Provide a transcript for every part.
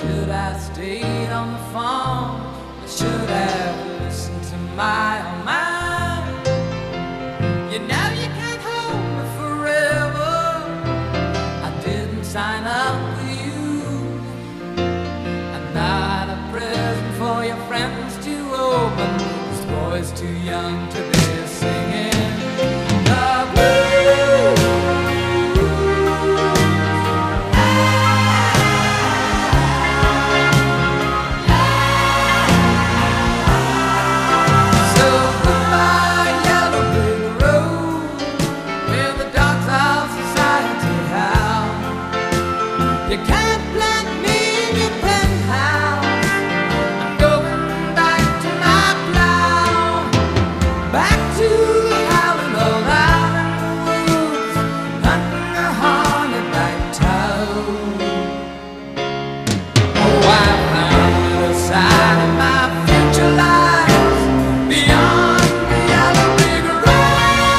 Should I stayed on the phone? I should have listened to my own mind. You know you can't hold me forever. I didn't sign up with you. I'm not a present for your friends to open. This boy's too young to be singing the blues. You can't plant me in your penthouse. I'm going back to my plow, back to the howling old island woods, hunting a hornet-back toad. Oh, I found the other side of my future lies beyond the yellow brick road.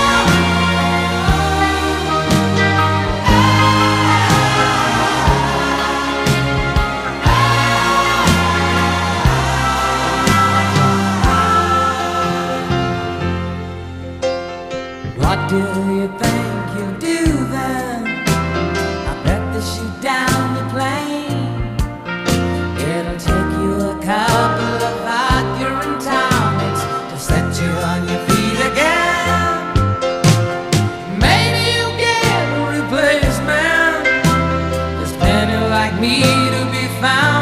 What do you think you'll do then? I bet they shoot down your plane. It'll take you a couple of hot urine tonics to set you on your feet again. Maybe you'll get a replacement. There's plenty like me to be found.